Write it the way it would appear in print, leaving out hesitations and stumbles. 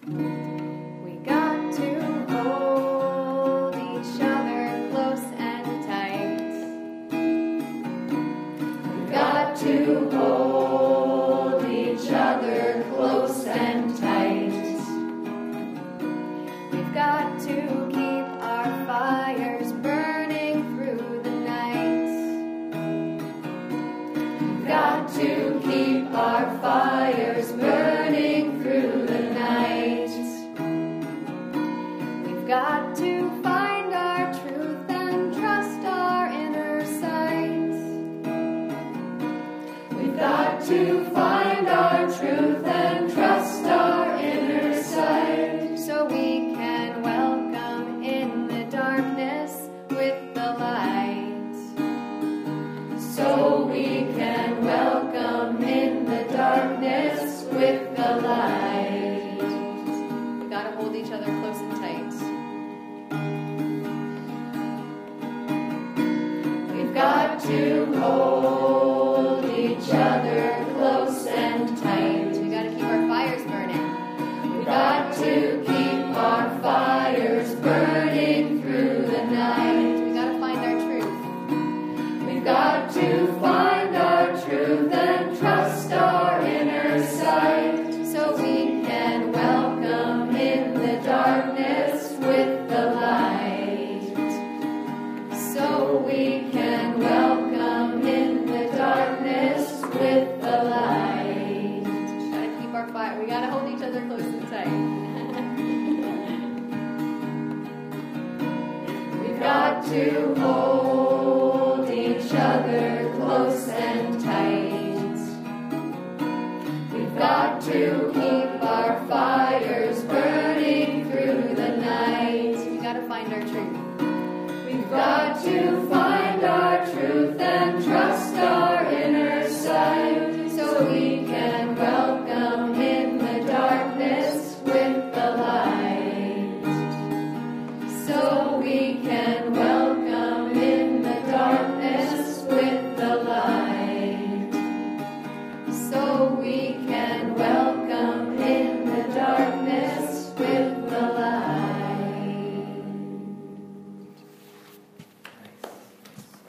We got to hold each other close and tight. We got to hold each other close and tight. We've got to keep our fires burning through the night. We've got to keep our fires burning through the night. We've got to find our truth and trust our inner sight. We've got to find our truth and trust our inner sight, so we can welcome in the darkness with the light. So we can welcome in the darkness with the light. We gotta hold each other close and tight. We've got to hold each other close and tight. We gotta keep our fires burning. We've got to keep our fires burning through the night. We gotta find our truth. We've got to find our truth and trust our inner sight, so we can welcome in the darkness with the light. So we can welcome in the darkness with the light. Gotta keep our fire. We gotta hold each other close and tight. We've got to hold each other close and tight. We've got to keep our fires burning through the night. We gotta find our truth. We've got to find our truth and trust our inner sight, so we can welcome in the darkness with the light. So we can